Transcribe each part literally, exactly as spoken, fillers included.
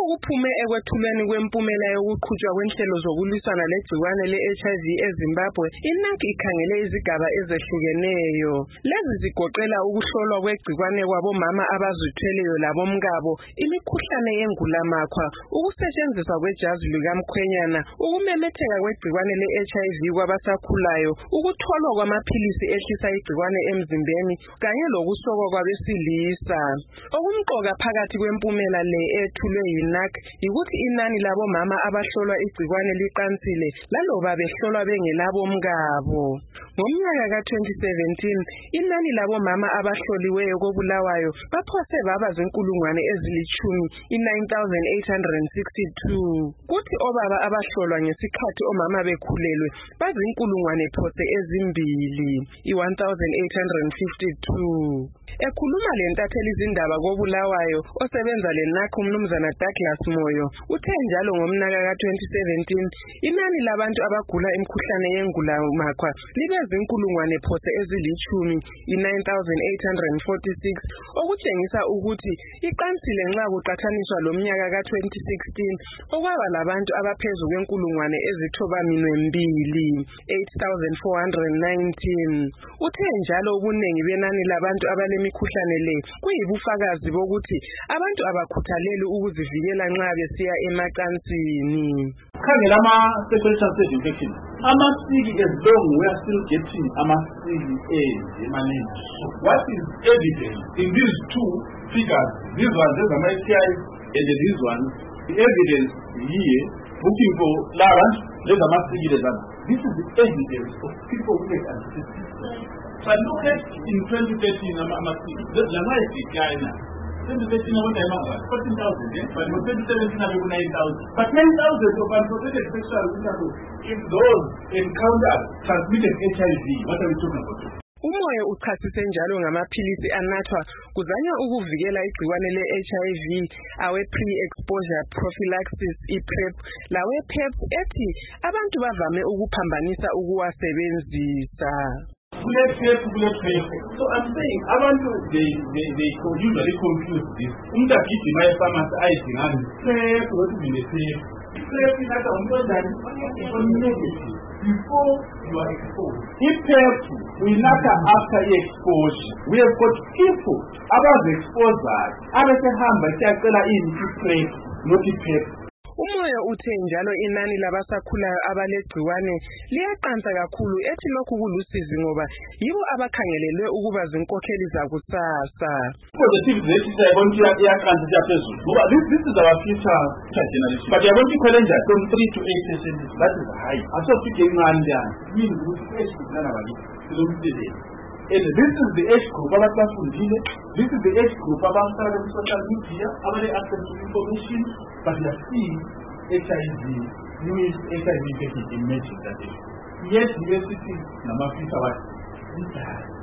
kuphume ekwethulweni kwempumela yokuqhutshwa kwenhlelo zokulwisana legciwane le-H I V eZimbabwe, I-N A C ikhangele izigaba ezehlukeneyo. Lezi zigoqela ukuhlolwa kwegciwane kwabomama abazithweleyo labomkabo, imikhuhlane yengulamakhwa, ukusetshenziswa kwejazi likamkhwenyana, ukumemetheka kwegciwane le-H I V kwabasakhulayo, ukutholwa kwamaphilisi ehlisa igciwane emzimbeni kanye lokusokwa kwabesilisa. Okumqoka phakathi kwempumela le ethulwe yi-N A C yikuthi inani labomama abahlolwa igciwane liqansile laloba behlolwa bengelabomkabo. Ngomnyaka ka twenty seventeen, inani labomama abahloliweyo koBulawayo baphose baba zinkulungwane ezilitshumi i-nine thousand eight hundred sixty-two. Kuthi obaba abahlolwa ngesikhathi omama bekhulelwe bazinkulungwane phose ezimbili, i-one thousand eight hundred fifty-two. Ekhuluma lentatheli izindaba koBulawayo osebenza le-N A C umnumzana Douglas Moyo uthe njalo ngomnyaka ka twenty seventeen inani labantu abagula imikhuhlane yengulamakhwa libe zinkulungwane phose ezilitshumi i-nine thousand eight hundred forty-six, okutshengisa ukuthi iqansile nxa kuqathaniswa lomnyaka ka twenty sixteen okwaba labantu abaphezu kwenkulungwane ezithobaminwe mbili, eight thousand four hundred nineteen. Uthe njalo ubunengi benani labantu abalemikhuhlane le kuyibufakazi bokuthi abantu abakhuthaleli ukuzivikela nxa besiya emacansini. Khangela ama-sexual transmitted infection. Amasiki as long we are still getting amasiki emaningi. What is evident in these two figures, these ones, these are my S T Is, and these ones, the evidence here, looking for large, these are masiki, this is the evidence of people who get anticipated. So look at in twenty thirteen, amasiki, the Jamaica China. twenty thirteen, I went to fourteen thousand, eh? But in twenty seventeen, I went to nine thousand. But nine thousand of unprotected sexual intercourse, if those encounter transmitted H I V, what are we talking about? Umoya uchasise njalo ngamaphilisi anathwa kuzanywa ukuvikela igciwane le-H I V awe pre-exposure prophylaxis i-PrEP lawe PrEP ethi abantu bavame ukuphambanisa ukuwasebenzisa. Bullet PrEP, bullet PrEP. So I'm saying, abantu they they they usually confuse this. Umuntu agijima epharmacy ayidingani PrEP, what is the PrEP? PrEP inatha umntwana negative before you are exposed. If PrEP we inatha after exposure. We have got people abazi-expose abesehamba siyacela ini i-PrEP, not i-PrEP. Umoya uthe njalo inani labasakhulayo abalegciwane liyaqansa kakhulu ethi lokhu kulusizi ngoba yibo abakhangelelwe ukuba zinkokheli zakusasa. Positive rate sayabona iyaqansa siyaphezulu. Ngoba this this is our future generation. But yabona ikhwele njani from three to eight percent. That is high. Asofike incane njani. Means ukuthi esikhulana bakithi silomsebenzi. And this is the age group abasafundile. This is the age group abasala social media, abale access to information, but they are seeing H I V, new H I V infection emerging that day. Yes, university namafisa wathi.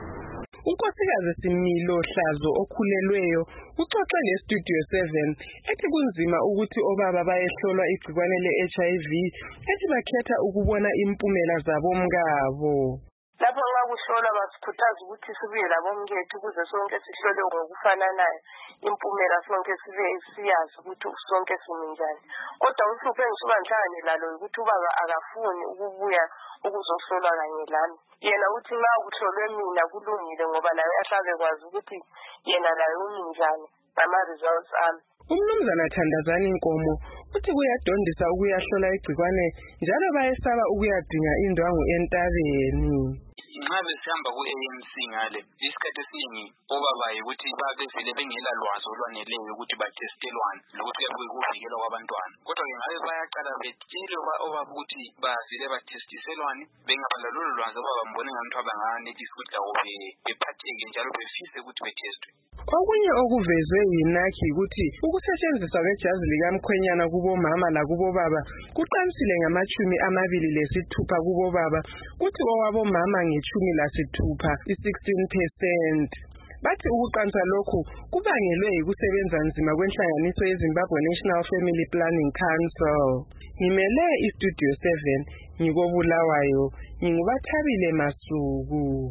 Unkosikazi Similo Hlazo okhulelweyo uxoxe neStudio seven ethi kunzima ukuthi obaba bayehlolwa igciwane le-H I V ethi bakhetha ukubona impumela zabomkabo. Lapho nxa kuhlolwa basikhuthaza ukuthi sibuye labomkethu ukuze sonke sihlole ngokufananayo impumela sonke sibe siyazi ukuthi sonke simi njani. Kodwa uhlupho engisuka ngihlangane lalo ukuthi ubaba akafuni ukubuya ukuzohlolwa kanye lami. Yena uthi nxa kuhlolwe mina kulungile ngoba naye ahlabe kwazi ukuthi yena naye umi njani ngama-results ami. Umnumzana Thandazani Nkomo uthi kuyadondisa ukuyahlola igciwane njalo bayesaba ukuyadinga indwangu entabeni. Nxa besihamba ku-A M C ngale isikhathi esiningi obaba ukuthi babevele bengela lwazi olwaneleyo ukuthi batestelwane lokuthi kuvikelwa kwabantwana. Kodwa-ke ngabe bayaqala betshele obaba ukuthi bavele batestiselwane bengabala lolo lwazi obaba mbone ngathi abanganethisa ukuthi lawo bephatheke njalo befise ukuthi betestwe. Okunye okuvezwe yi-N A C ukuthi ukusetshenziswa kwejazi likamkhwenyana kubomama lakubobaba kuqansile ngamachumi amabili lesithupha kubobaba kuthi owabomama ngechumi lasithupha i-sixteen percent. Bathi ukuqansa lokhu kubangelwe yikusebenza nzima kwenhlanganiso yeZimbabwe National Family Planning Council. Ngimele iStudio seven ngikoBulawayo, nginguBathabile Masuku.